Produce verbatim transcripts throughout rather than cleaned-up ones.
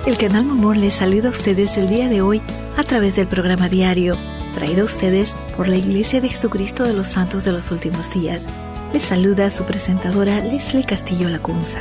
El canal Momor les saluda a ustedes el día de hoy a través del programa diario, traído a ustedes por la Iglesia de Jesucristo de los Santos de los Últimos Días. Les saluda su presentadora Leslie Castillo Lacunza.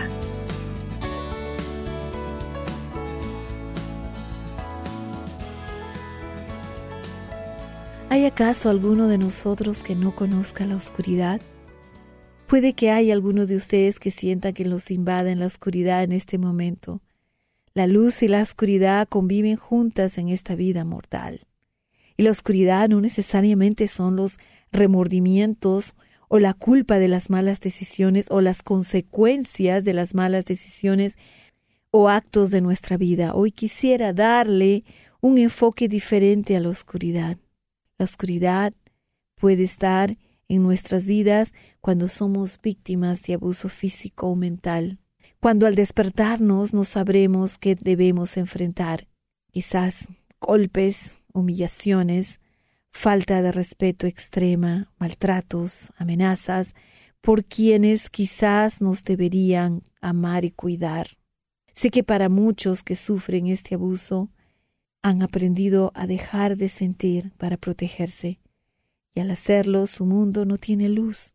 ¿Hay acaso alguno de nosotros que no conozca la oscuridad? Puede que haya alguno de ustedes que sienta que los invade en la oscuridad en este momento. La luz y la oscuridad conviven juntas en esta vida mortal. Y la oscuridad no necesariamente son los remordimientos o la culpa de las malas decisiones o las consecuencias de las malas decisiones o actos de nuestra vida. Hoy quisiera darle un enfoque diferente a la oscuridad. La oscuridad puede estar en nuestras vidas cuando somos víctimas de abuso físico o mental. Cuando al despertarnos no sabremos qué debemos enfrentar. Quizás golpes, humillaciones, falta de respeto extrema, maltratos, amenazas por quienes quizás nos deberían amar y cuidar. Sé que para muchos que sufren este abuso han aprendido a dejar de sentir para protegerse y al hacerlo su mundo no tiene luz.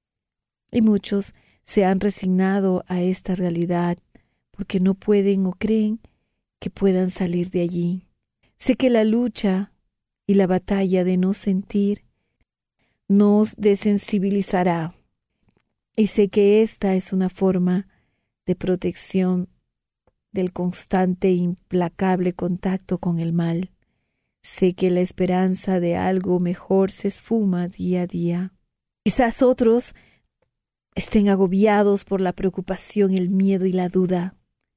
Y muchos se han resignado a esta realidad porque no pueden o creen que puedan salir de allí. Sé que la lucha y la batalla de no sentir nos desensibilizará. Y sé que esta es una forma de protección del constante e implacable contacto con el mal. Sé que la esperanza de algo mejor se esfuma día a día. Quizás otros estén agobiados por la preocupación, el miedo y la duda.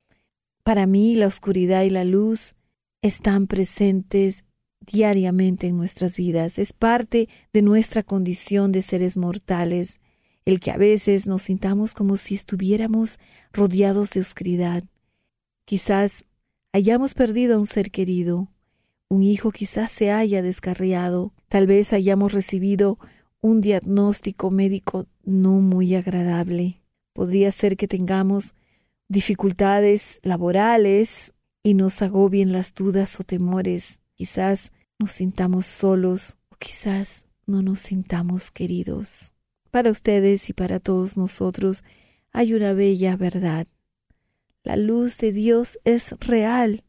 Para mí, la oscuridad y la luz están presentes diariamente en nuestras vidas. Es parte de nuestra condición de seres mortales, el que a veces nos sintamos como si estuviéramos rodeados de oscuridad. Quizás hayamos perdido a un ser querido, un hijo quizás se haya descarriado, tal vez hayamos recibido un diagnóstico médico no muy agradable. Podría ser que tengamos dificultades laborales y nos agobien las dudas o temores. Quizás nos sintamos solos o quizás no nos sintamos queridos. Para ustedes y para todos nosotros hay una bella verdad. La luz de Dios es real,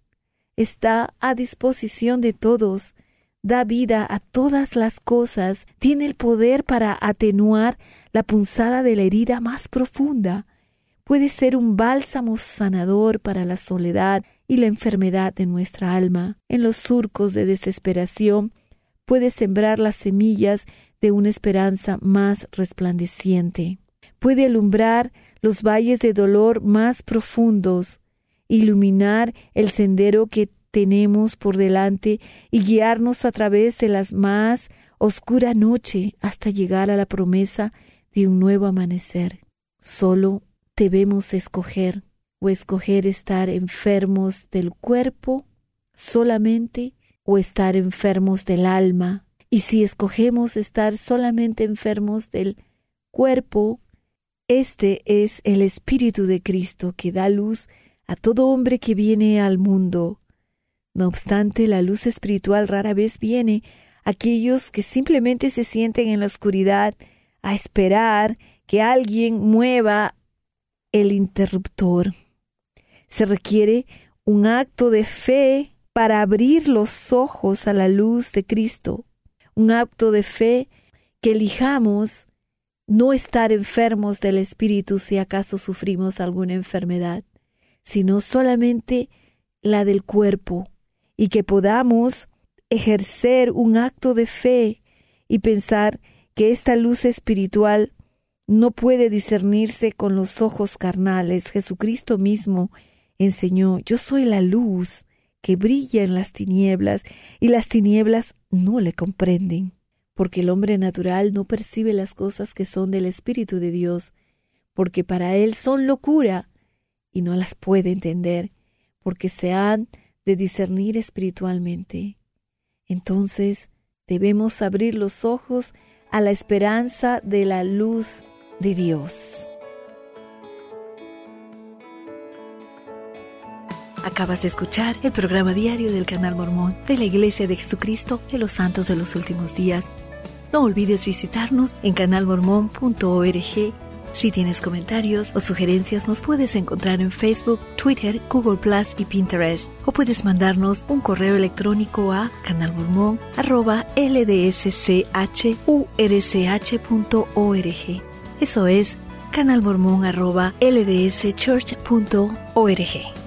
está a disposición de todos, da vida a todas las cosas, tiene el poder para atenuar la punzada de la herida más profunda. Puede ser un bálsamo sanador para la soledad y la enfermedad de nuestra alma. En los surcos de desesperación puede sembrar las semillas de una esperanza más resplandeciente. Puede alumbrar los valles de dolor más profundos, iluminar el sendero que tenemos por delante y guiarnos a través de la más oscura noche hasta llegar a la promesa de un nuevo amanecer. Solo debemos escoger o escoger estar enfermos del cuerpo solamente o estar enfermos del alma. Y si escogemos estar solamente enfermos del cuerpo, este es el Espíritu de Cristo que da luz a todo hombre que viene al mundo. No obstante, la luz espiritual rara vez viene a aquellos que simplemente se sienten en la oscuridad a esperar que alguien mueva el interruptor. Se requiere un acto de fe para abrir los ojos a la luz de Cristo. Un acto de fe que elijamos no estar enfermos del espíritu si acaso sufrimos alguna enfermedad, sino solamente la del cuerpo, y que podamos ejercer un acto de fe y pensar que esta luz espiritual no puede discernirse con los ojos carnales. Jesucristo mismo enseñó: yo soy la luz que brilla en las tinieblas, y las tinieblas no le comprenden, porque el hombre natural no percibe las cosas que son del Espíritu de Dios, porque para él son locura, y no las puede entender, porque se han de discernir espiritualmente. Entonces debemos abrir los ojos a la esperanza de la luz de Dios. Acabas de escuchar el programa diario del Canal Mormón de la Iglesia de Jesucristo de los Santos de los Últimos Días. No olvides visitarnos en canal mormón punto org. Si tienes comentarios o sugerencias, nos puedes encontrar en Facebook, Twitter, Google Plus y Pinterest. O puedes mandarnos un correo electrónico a canalmormon arroba l d s c h u r c h punto org. Eso es canalmormon arroba l d s church punto org.